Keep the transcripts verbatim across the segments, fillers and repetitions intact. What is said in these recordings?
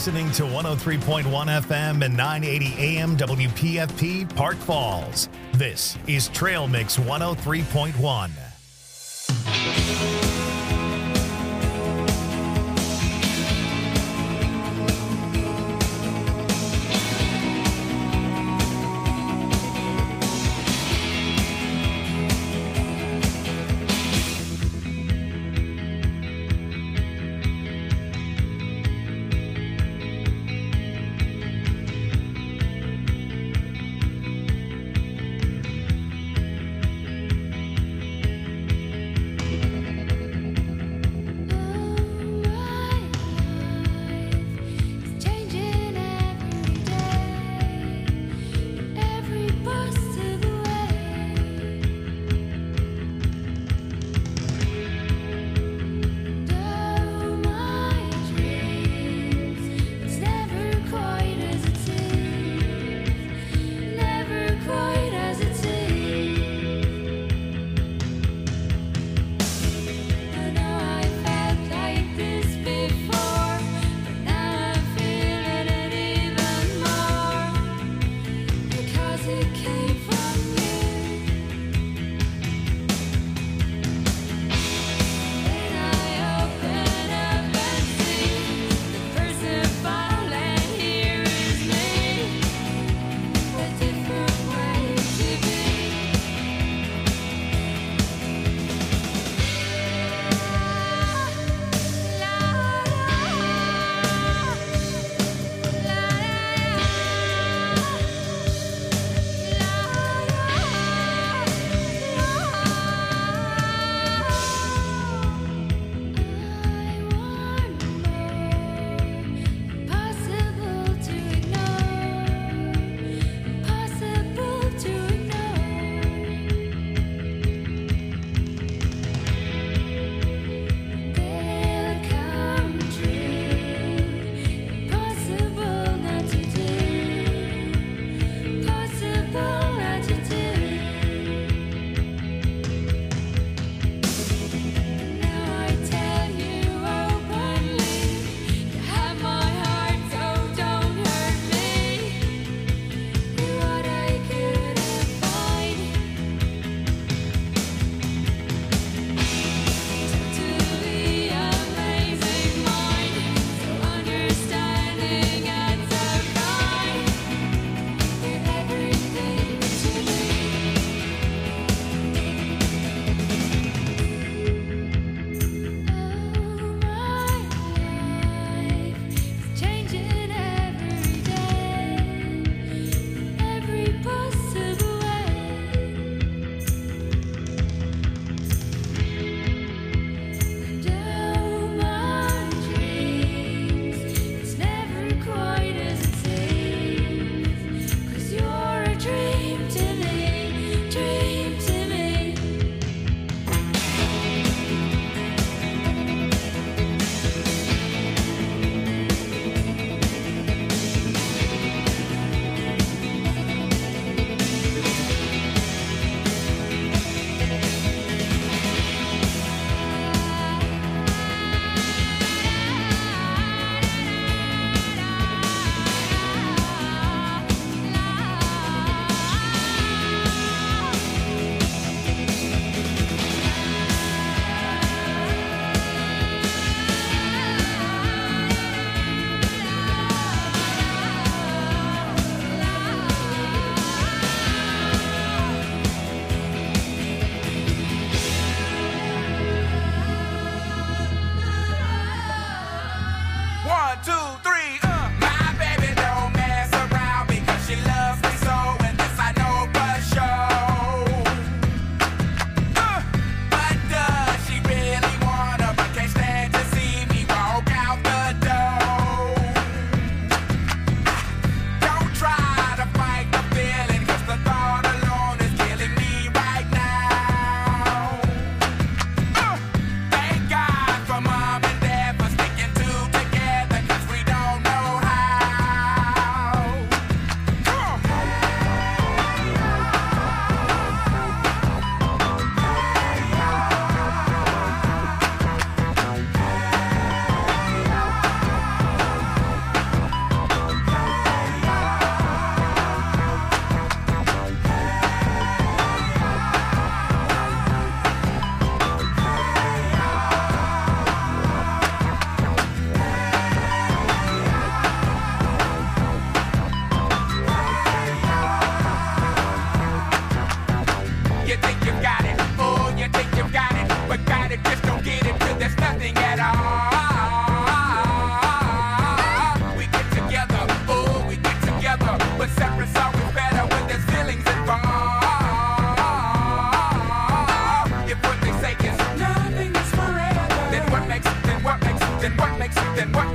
listening to one oh three point one F M and nine eighty A M W P F P Park Falls. This is Trail Mix one oh three point one.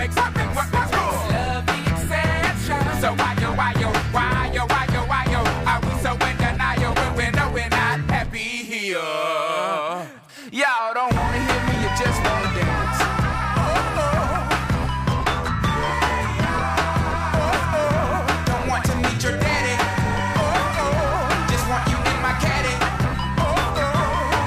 makes something what was cool. Love the exception. So why yo, why yo, why yo, why yo, why yo? Are we so in denial when we know we're not happy here? Y'all don't wanna hear me, you just wanna dance. Oh, oh. Oh, oh. Don't want to meet your daddy. Oh, oh. Just want you in my caddy. Oh, oh.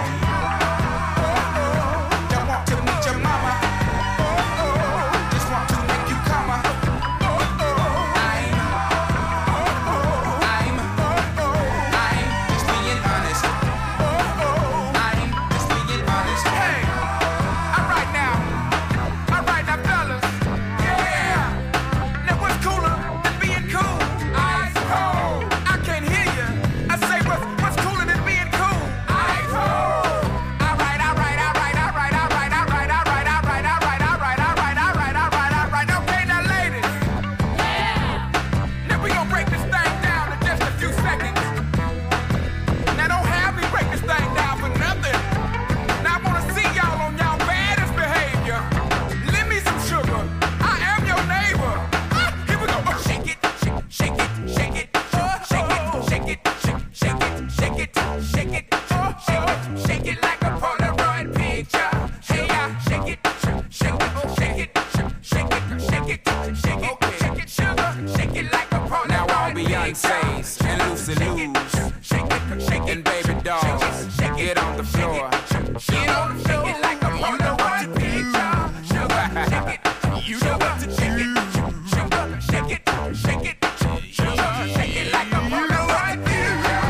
Oh, oh. Don't want to meet your mama. Oh, oh. Just want to make you come. Oh, oh. I'm, oh, oh. I'm, oh, oh. I'm just being honest. Oh, oh. I'm just being honest. Hey, all right now, all right now, fellas. Yeah. Now what's cooler than being cool? Ice cold. I can't hear you. I say what's what's cooler than being cool? Ice cold. All right, all right, all right, all right, all right, all right, all right, all right, all right, all right, all right, all right, all right, all right. Okay, now ladies. Yeah. Now we gonna break this thing down in just a few seconds. Now don't have me break this thing down for nothing. Now I wanna see y'all on y'all baddest behavior. Lend me some sugar. I am your neighbor. Ah, here we go. Oh, shake it, shake, shake it, shake it, oh, shake it, shake it, shake, shake it, shake it, shake it, oh, shake it, shake it like a Polaroid picture. Hey, yeah, shake it, shake it, shake it, shake it, shake it, shake it, shake it, sugar, shake it like a Polaroid. Now all Beyonce's and Lucy Lou's and baby dolls, get on the floor. Get on the floor. Shake it like a Polaroid picture. Sugar, shake it. You know what to shake it. Sugar, shake it, shake it. Sugar, shake it like a Polaroid picture.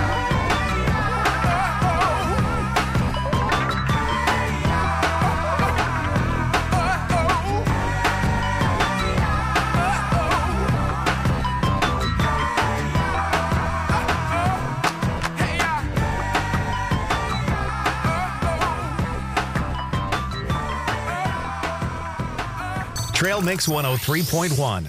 Hey, yeah. Trail Mix one oh three point one.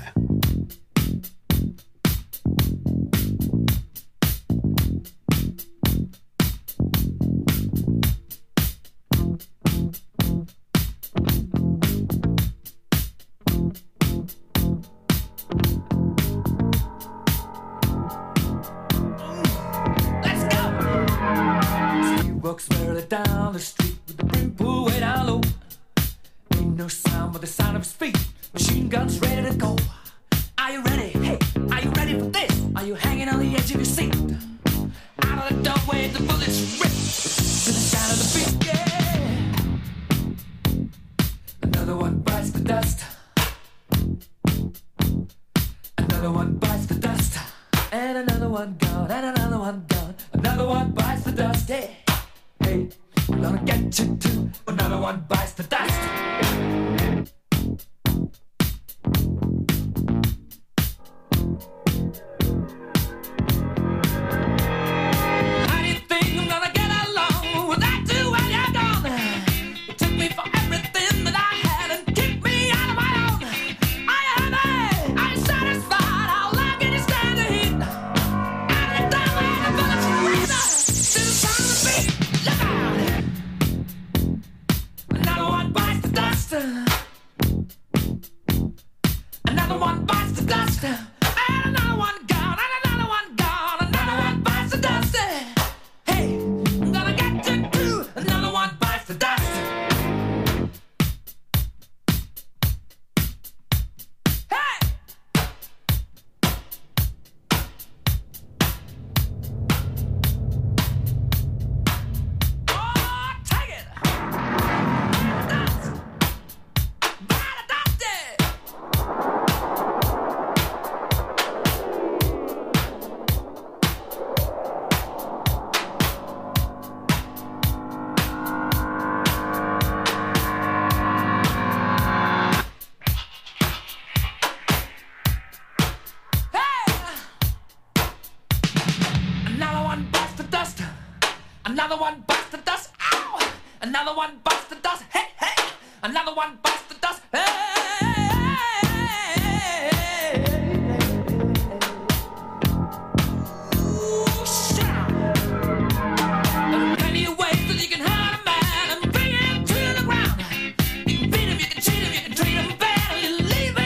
Let's go! She walks merrily down the street with the brim pulled way down low. Ain't no sound but the sound of his feet. Machine guns ready to go. Are you ready? Hey, are you ready for this? Are you hanging on the edge of your seat? Out of the doorway, the bullets rip to the sound of the beat. Yeah. Another one bites the dust. Another one bites the dust. And another one gone. And another one gone. Another one bites the dust. Hey, hey, I'm gonna get you too. Another one bites the dust. How do you think I'm gonna get along without you when you're gone? You took me for everything that I had and kicked me out of my own. Are you happy? Are you satisfied? How long can you stand the heat? Out of the doorway, the bullets rip to the sound of the beat. Look out! Another one bites the dust. Another one bites the dust. And another one gone. And another one gone. Another one bites the dust. Hey, I'm gonna get you too. Another one bites the dust. Hey! Oh, take it! Dust! Bite the dust! Another one bites the dust. Another one bites the dust. Ow! Another one bites the dust. Hey, hey! Another one bites the dust. Hey! Ooh, shout! There are plenty of ways that you can hurt a man and bring him to the ground. You can beat him, you can cheat him, you can treat him bad, or you leave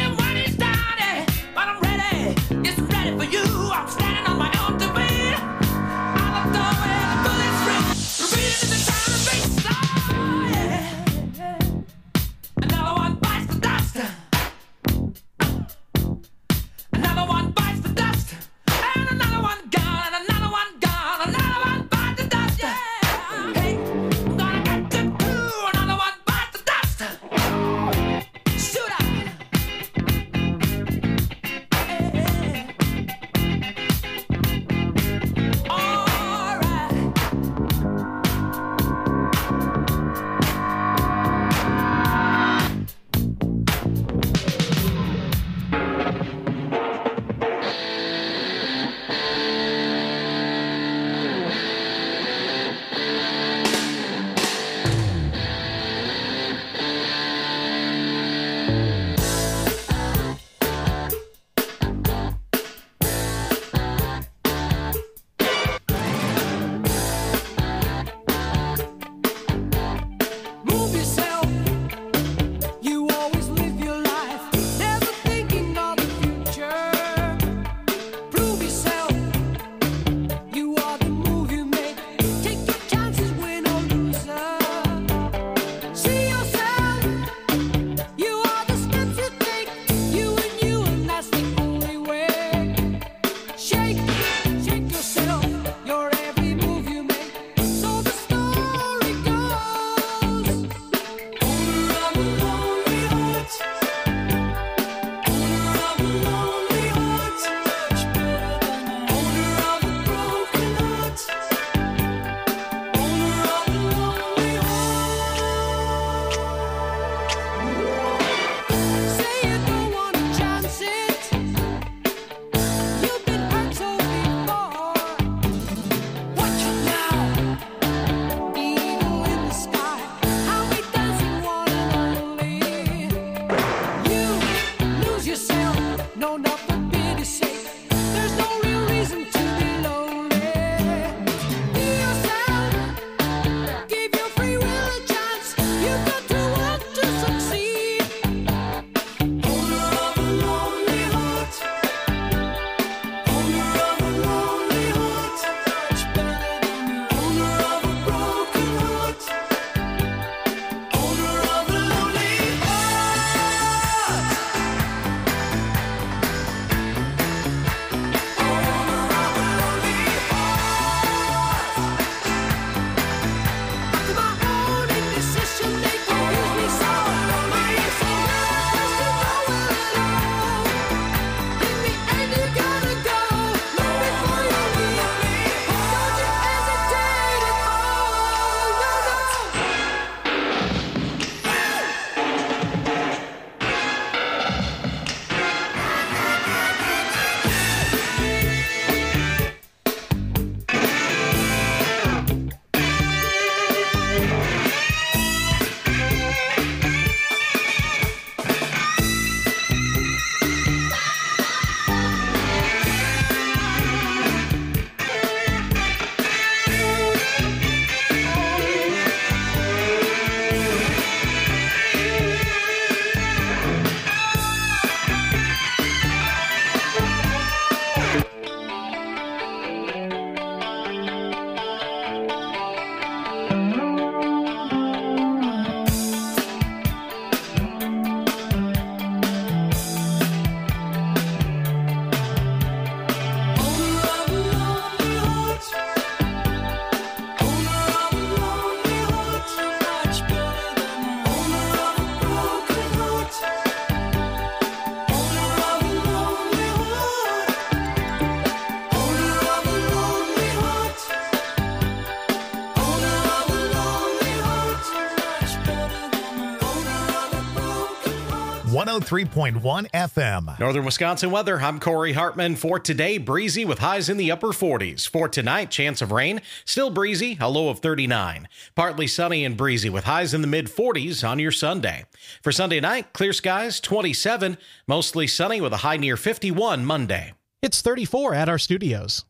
one oh three point one F M. Northern Wisconsin weather. I'm Corey Hartman. For today, breezy with highs in the upper forties. For tonight, chance of rain. Still breezy, a low of thirty-nine. Partly sunny and breezy with highs in the mid forties on your Sunday. For Sunday night, clear skies, twenty-seven. Mostly sunny with a high near fifty-one Monday. It's thirty-four at our studios.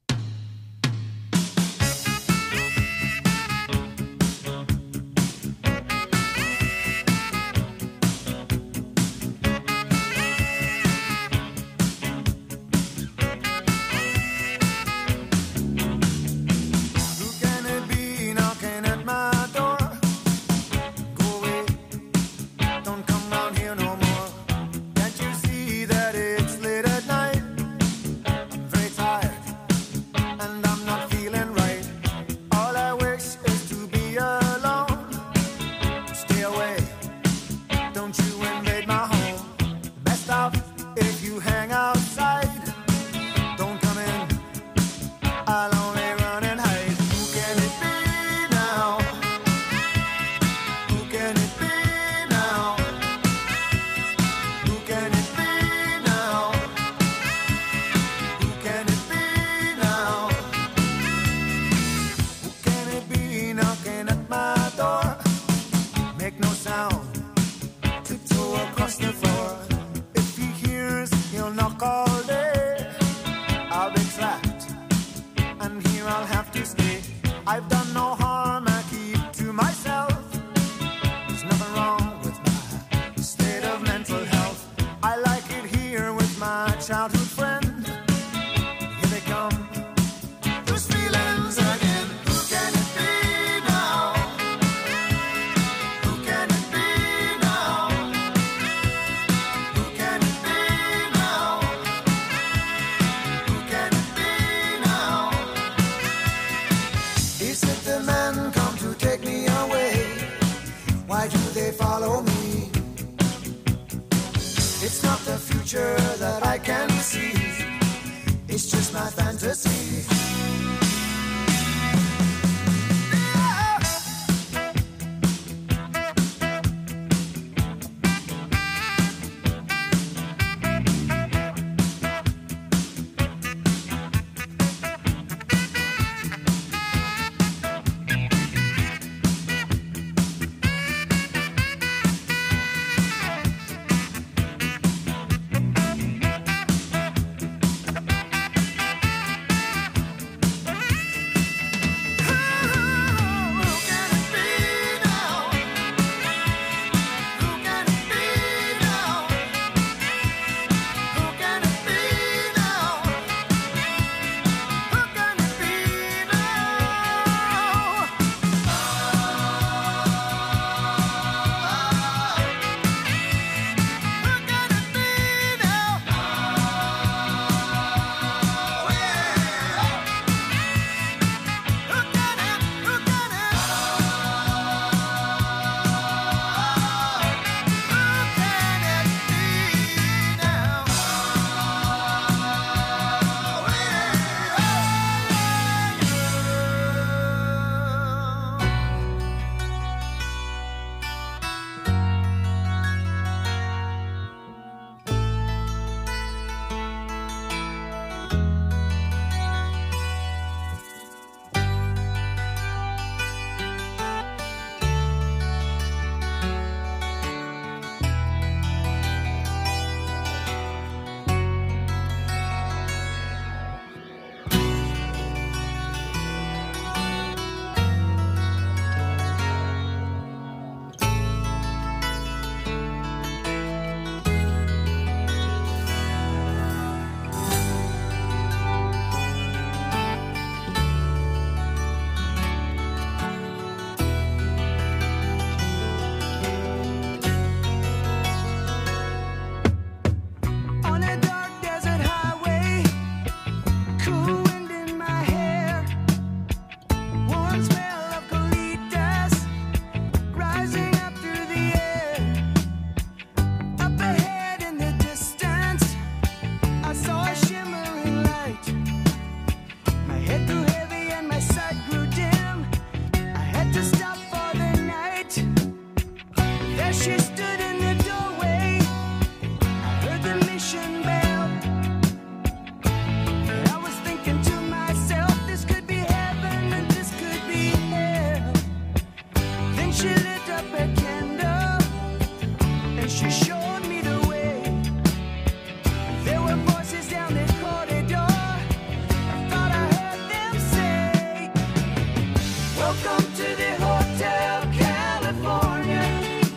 She lit up a candle and she showed me the way. There were voices down the corridor. I thought I heard them say, welcome to the Hotel California.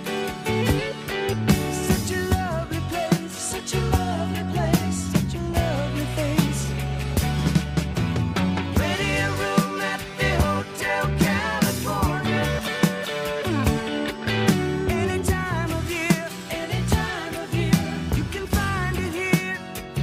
Such a lovely place, such a lovely place, such a lovely face. Ready a room at the Hotel California. Any time of year, any time of year, you can find it here.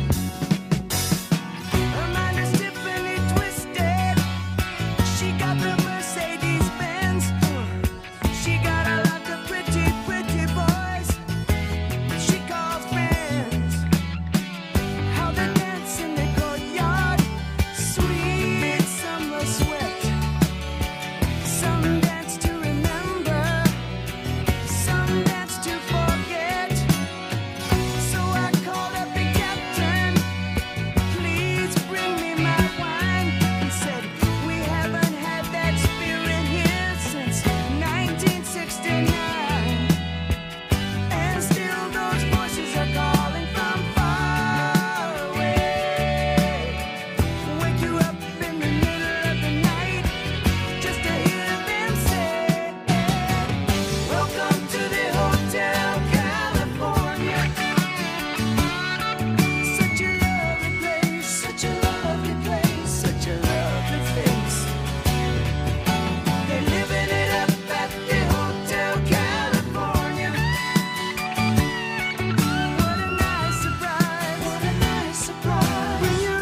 Her mind is Tiffany twisted. She got the Mercedes Benz. She got a lot of pretty, pretty boys she calls friends. How they dance in the courtyard, sweet summer sweat. Some dance to remember, some dance to forget. So I called up the captain, please bring me my wine. He said, we haven't had that spirit here since nineteen sixty-nine. And still those voices are calling from far away. Wake you up in the middle of the night just to hear them say, welcome to the Hotel California. Such a lovely place, such a lovely place, such a lovely face. They're living it up at the Hotel California. What a nice surprise, what a nice surprise. Bring your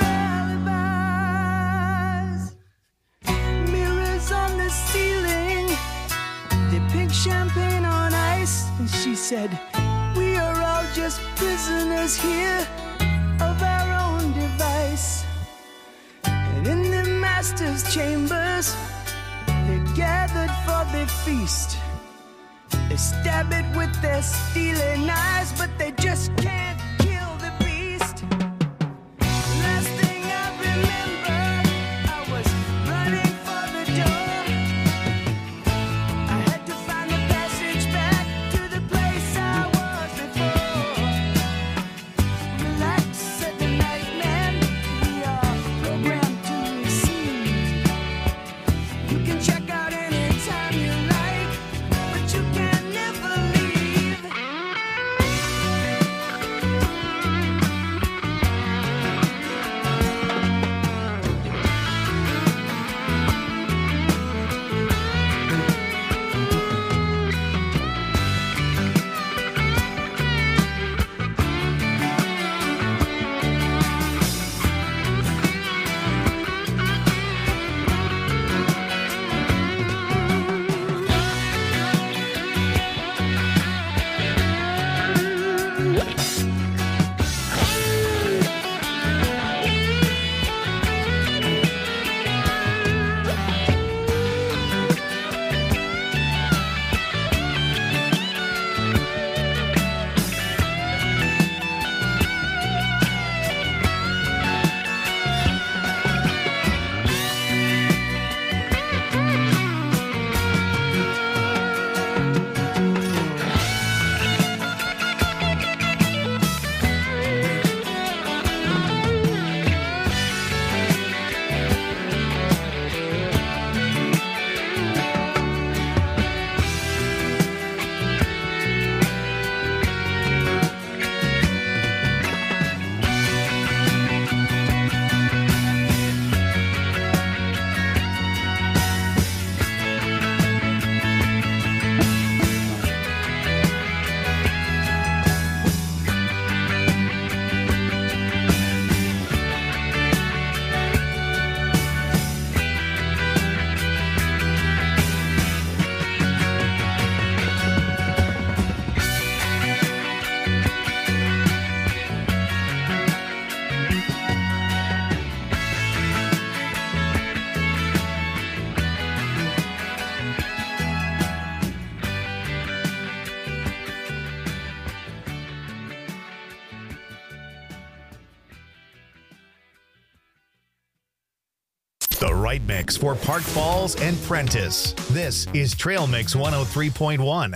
alibis. Mirrors on the ceiling, the pink champagne on ice. And she said, we are all just prisoners here of our own device. And in the master's chambers, they're gathered for the feast. They stab it with their steely knives, but they just can't kill the beast. Last thing I remember, I was running for the door. I had to find the passage back to the place I was before. Relax, said the nightman, we are programmed to receive. You can check out anytime you like, but you can never leave. The right mix for Park Falls and Prentice. This is Trail Mix one oh three point one.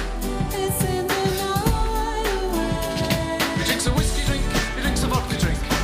He drinks a whiskey drink, he drinks a vodka drink.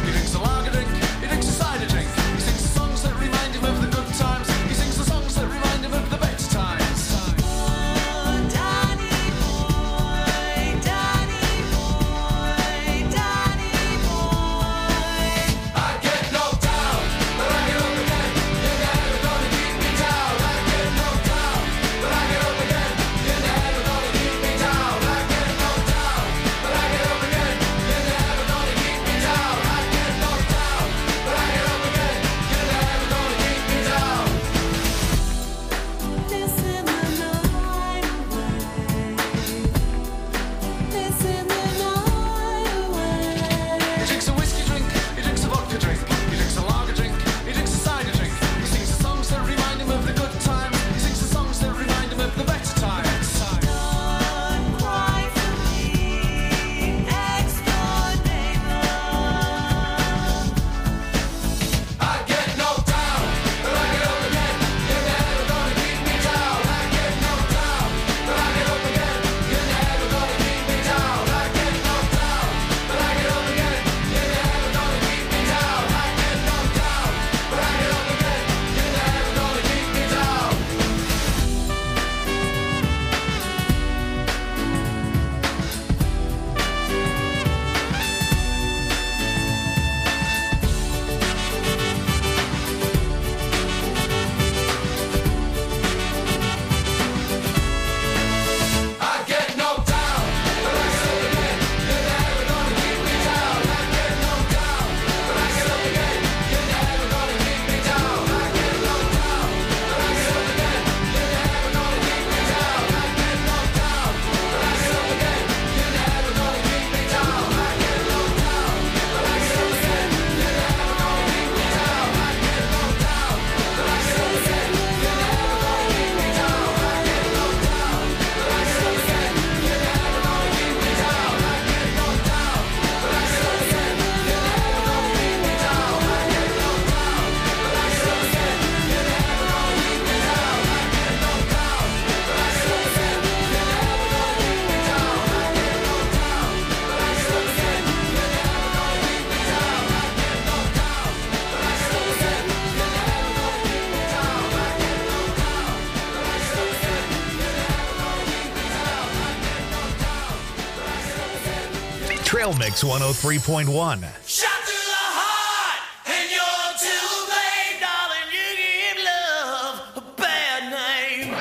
Trail Mix one oh three point one. Shot through the heart, and you're too late, darling. You give love a bad name.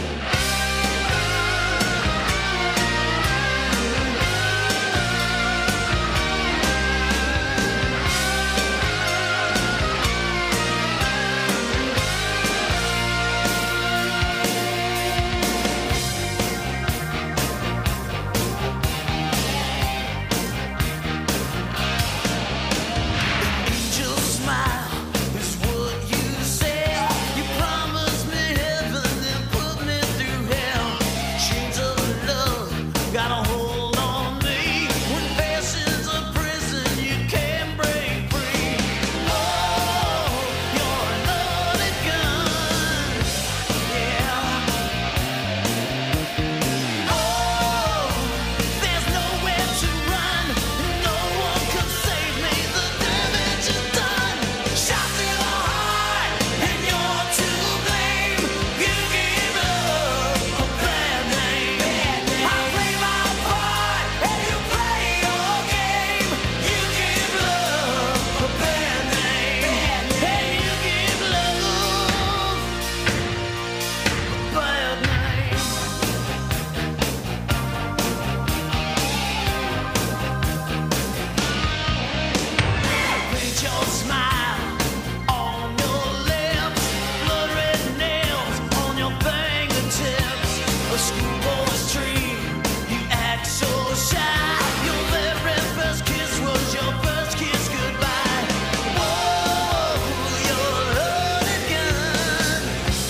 Angel smile is what you said. You promised me heaven, then put me through hell. Chains of love got a hold on me. When passion's a prison, you can't break free. Oh, you're a loaded gun, yeah. Oh, there's nowhere to run. No one can save me. The damage is done. Shot through the heart, and you're to blame. You give love a bad name. I play my part, and you play your game. You give love a bad name. And you give love a bad name. Paint your smile on your lips, blood red nails on your fingertips. A schoolboy's dream, you act so shy. Your very first kiss was your first kiss goodbye. Oh, you're a loaded gun.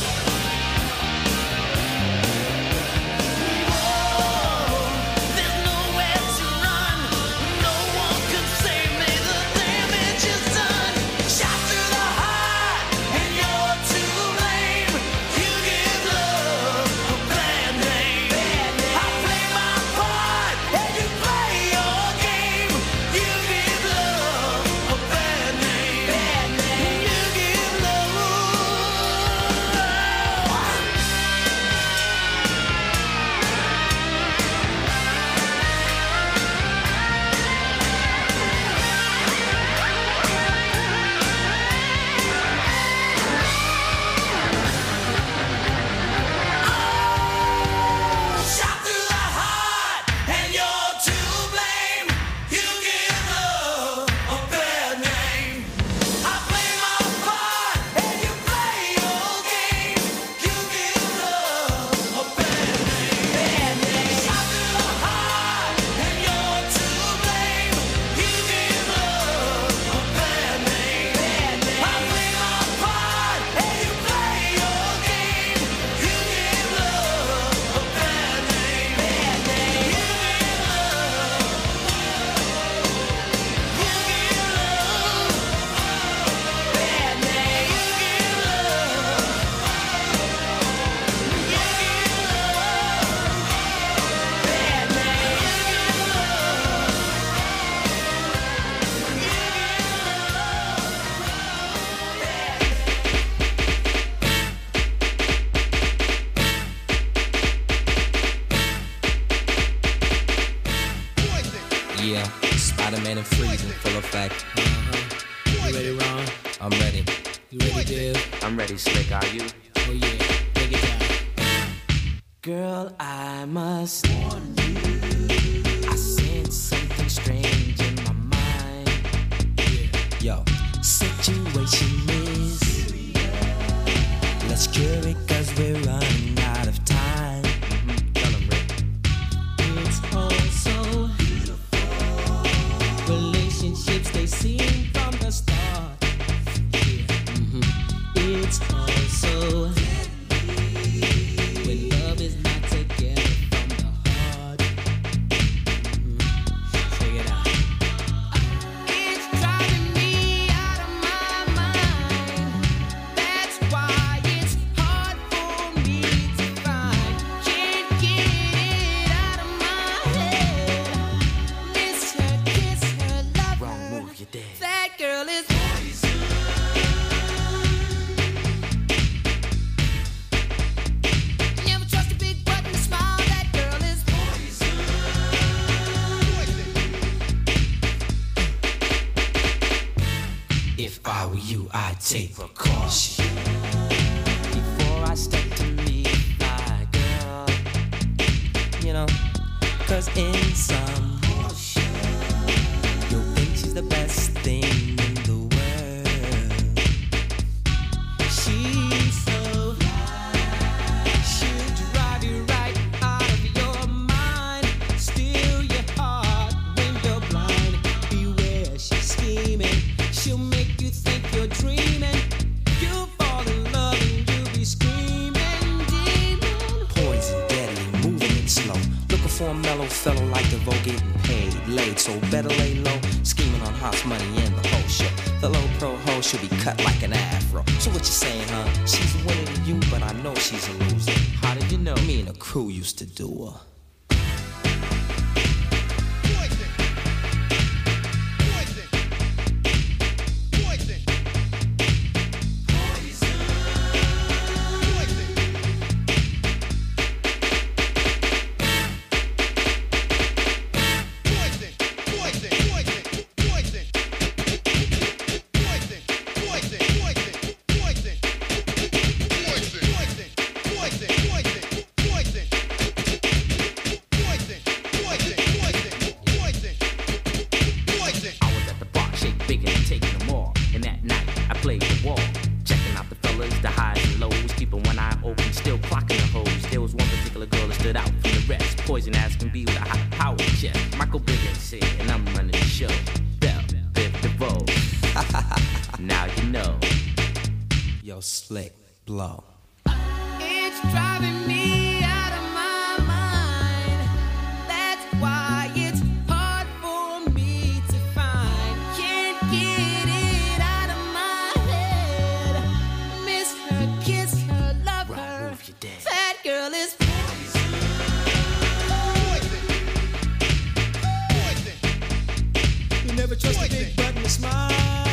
Oh, there's nowhere to run. No one can save me. The damage is done. Shot through the heart, and you're to blame. You give love a bad name. I play my part, and you play your game. You give love a bad name. You give love. Shot through the heart, and you're to blame. You give love a bad name. I play my part, and you play your game. You give love a bad name. Shot through the heart, and you're to blame. You give love a bad name. I play my part, and you play your game. You give love a bad name. You give Yeah, Spider-Man and Freeze in full effect. You ready, Ron? I'm ready. You ready, Div? I'm ready, Slick, are you? Oh yeah, take it down. Girl, I must warn you. I sense something strange in my mind. Yo, Situation is let's cure it, cause we're running out of time. tell 'em, Rick. It's all so beautiful. Relationships they seem from the start. Yeah. Mhm. It's all so when love is not together from the heart. Mhm. Check it out. It's driving me out of my mind. That's why it's hard for me to find. Can't get it out of my head. Miss her, kiss her, love Wrong her. move, you're dead. That If I were you, I'd take precaution. Before I step to meet my girl, you know, cause in some you'll think she's the best thing in the world. She's so she'll drive you right out of your mind, steal your heart when you're blind. Beware, she's scheming. She'll make you think you're dreaming. You'll fall in love and you'll be screaming, demon. Poison, deadly, moving it slow. Looking for a mellow fellow like the Vogue, getting paid, laid, so better lay low. Scheming on hot money in the whole show. The low pro hoe should be cut like an afro. So what you saying, huh? She's winning to you, but I know she's a loser. How did you know? Me and the crew used to do her. Slick blow. It's driving me out of my mind. That's why it's hard for me to find. Can't get it out of my head. Miss her, kiss her, love her. That girl is poison. You never trust a big button to smile.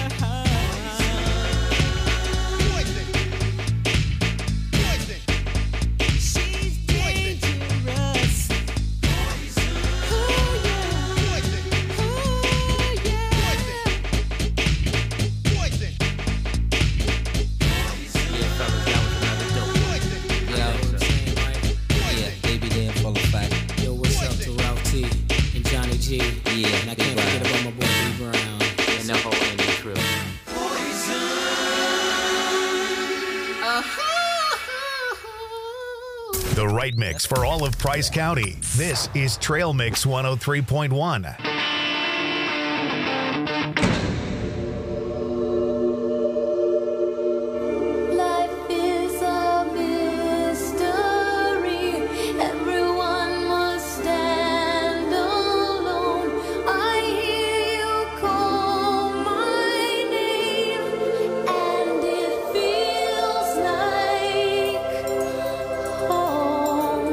The right mix for all of Price County. This is Trail Mix one oh three point one. Life is a mystery. Everyone must stand alone. I hear you call my name, and it feels like home.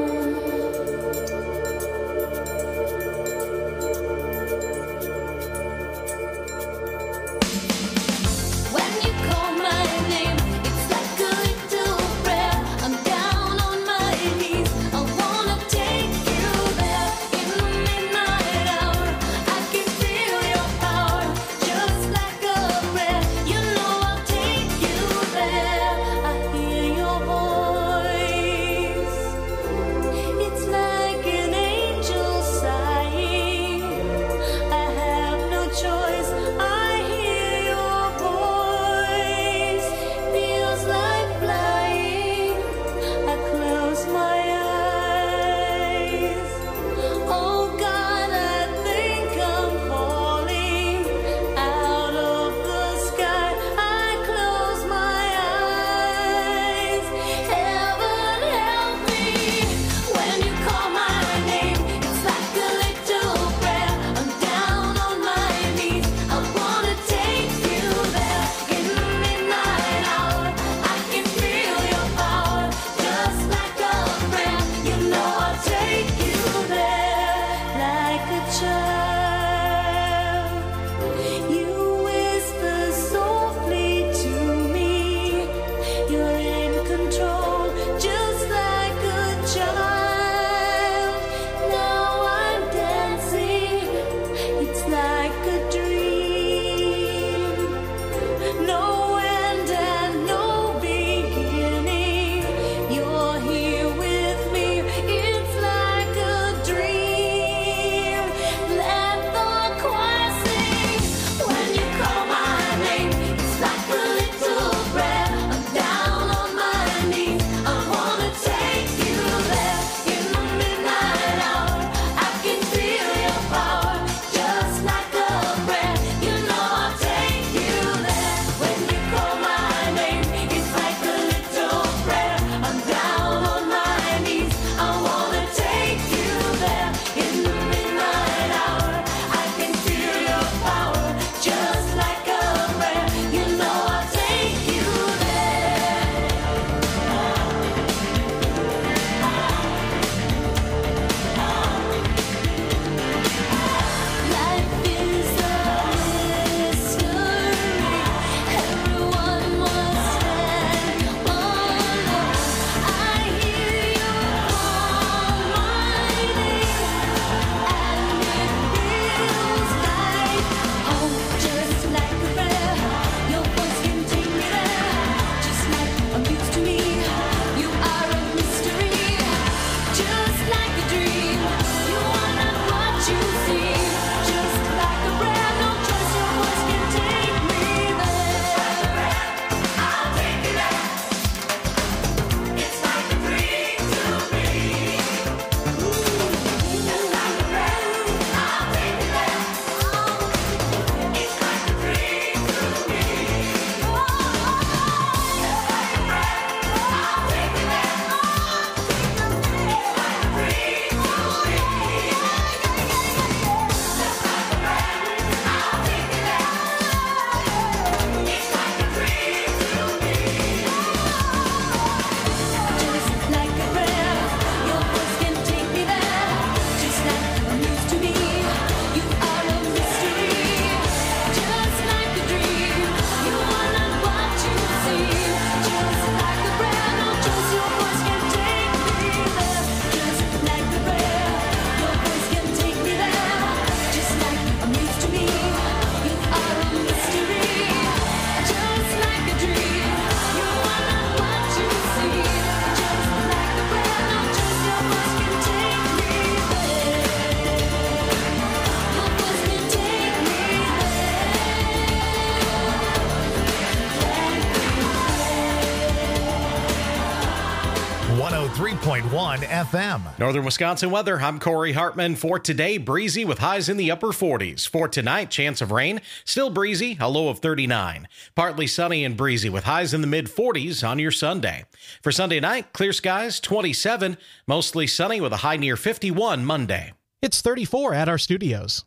point one F M. Northern Wisconsin weather. I'm Corey Hartman. For today, breezy with highs in the upper forties. For tonight, chance of rain. Still breezy, a low of thirty-nine. Partly sunny and breezy with highs in the mid forties on your Sunday. For Sunday night, clear skies, twenty-seven. Mostly sunny with a high near fifty-one Monday. It's thirty-four at our studios.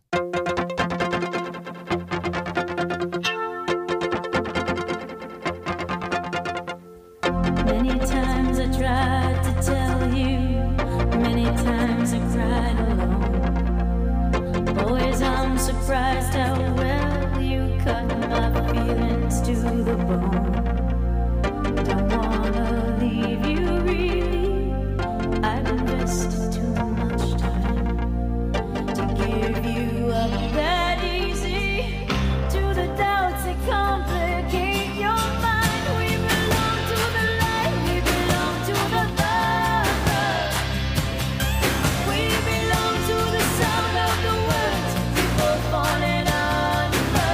Many times I tried to tell you, many times I cried alone. Always I'm surprised how well you cut my feelings to the bone. Don't wanna leave you really, I've invested too much time to give you up that easy to the doubts that complicate your mind. We belong to the light, we belong to the dark. We belong to the sound of the words before falling under.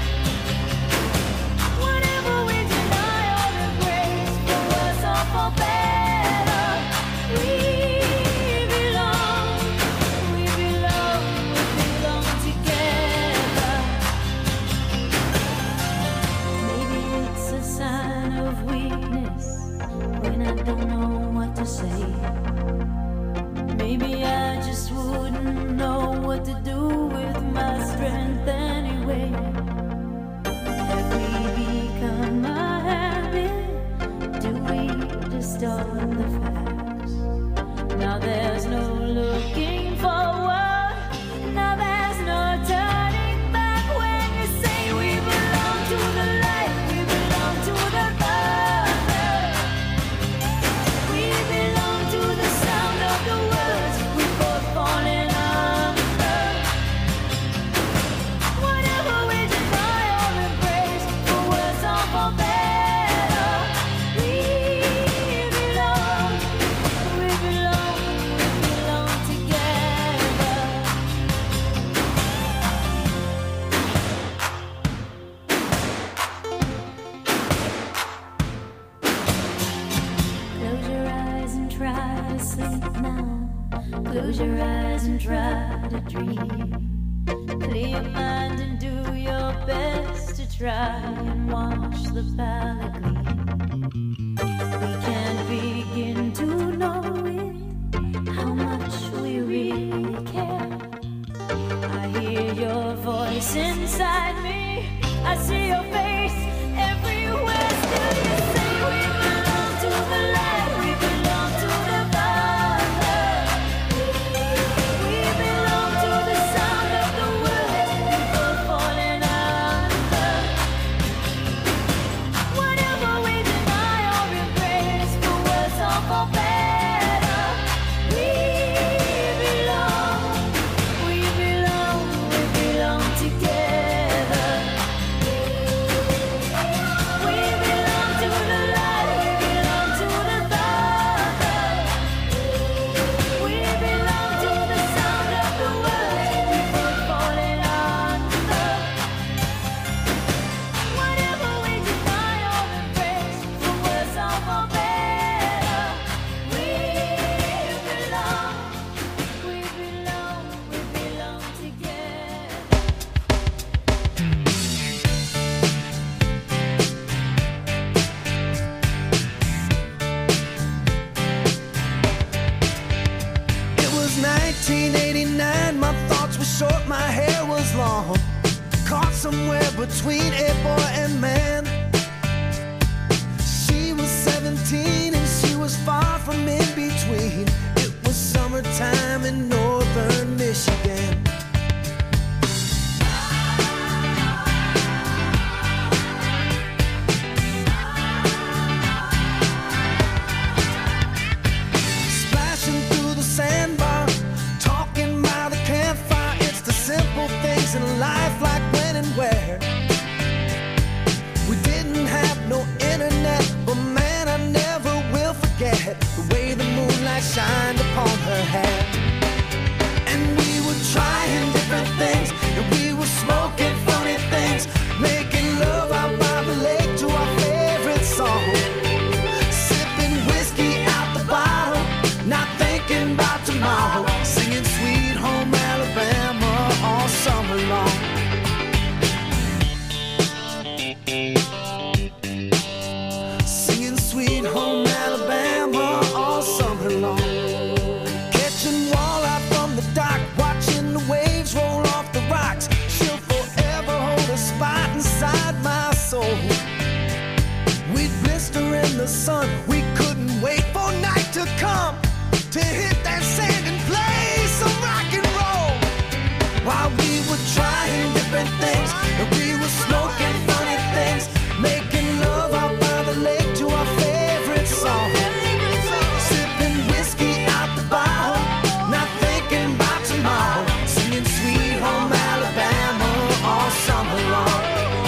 Whenever we deny or embrace, for worse or for better, we belong, we belong, we belong together. Maybe it's a sign of weakness when I don't know what to say. Maybe I just wouldn't know what to do with my strength anyway. Have we become a habit? Do we distort the facts? Now there's no looking forward. Now there's no turning back when you say we belong to the light, we belong to the dark. We belong to the sound of the words we both falling under. Whatever we deny or embrace, for worse or for better, we belong, we belong, we belong together. Close your eyes and try to sleep now. Close your eyes and try to dream. Clear your mind and do your best to try and wash the palate clean. We can't begin to know it, how much we really care. I hear your voice inside me, I see your face everywhere. Still you say we belong to the light, we belong to the dark. We belong to the sound of the words before falling under. Whatever we deny or embrace, for worse or for better, we belong, we belong, we belong together. We belong to the light, we belong to the dark. We belong to the sound of the words before falling under. Whatever we deny or embrace, for worse or for better, we belong, we belong, we belong together. It was nineteen eighty-nine, my thoughts were short, my hair was long. Caught somewhere between a boy and man. She was seventeen and she was far from in between. It was summertime in northern Michigan. Splashing through the sandbar, talking by the campfire. It's the simple things in life, like when and where. We didn't have no internet, but man, I never will forget the way the moonlight shined upon her hair. And we were trying different things, and we were smoking funny things, making love out by the lake to our favorite song. Sipping whiskey out the bottle, sun. We couldn't wait for night to come to hit that sand and play some rock and roll. While we were trying different things, and we were smoking funny things, making love out by the lake to our favorite song. Sipping whiskey out the bottle, not thinking about tomorrow, singing Sweet Home Alabama all summer long.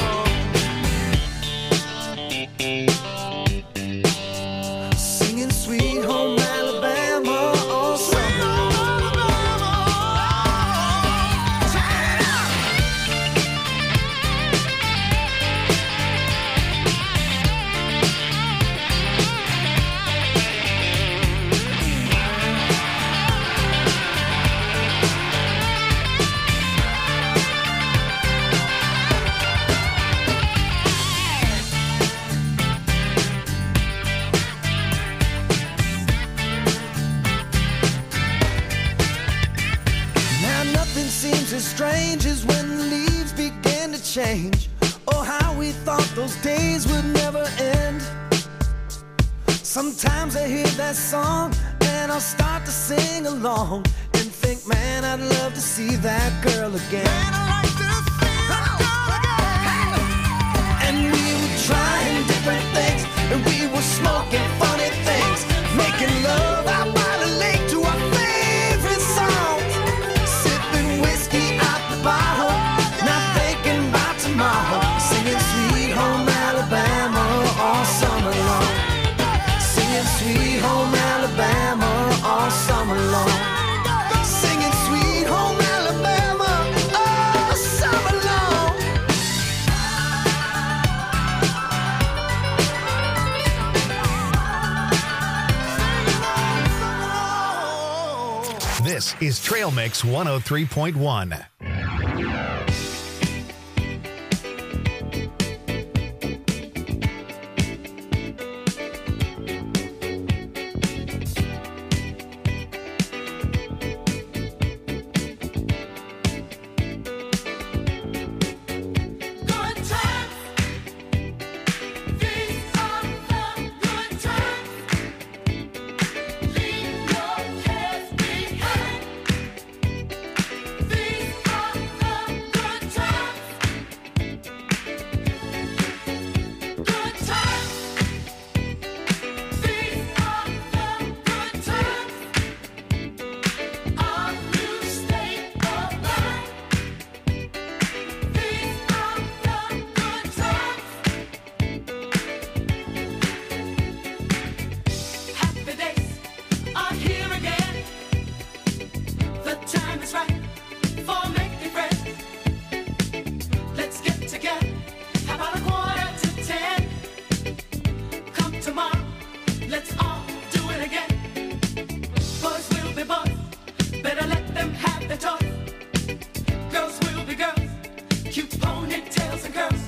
Singing Sweet Home Alabama all summer long. Now nothing seems as strange as when the leaves began to change. Oh, how we thought those days would never end. Sometimes I hear that song and I'll start to sing along and think, man, I'd love to see that girl again. Man, I like to see that girl again. And we were trying different things, and we were smoking funny things, making love out by the lake to our favorite songs, sipping whiskey out the bottle, not thinking about tomorrow, singing Sweet Home Alabama all summer long. Singing Sweet Home Alabama all summer long. Singing Sweet Home Alabama all summer long. This is Trail Mix one oh three point one. Good times, these are the good times. Leave your cares behind. These are the good times. Good times. These are the good times. Our new state of mind. These are the good times. Happy days are here again. The time is right for making friends. Let's get together. How about a quarter to ten? Come tomorrow, let's all do it again. Boys will be boys, better let them have their toys. Girls will be girls, cute ponytails and curls.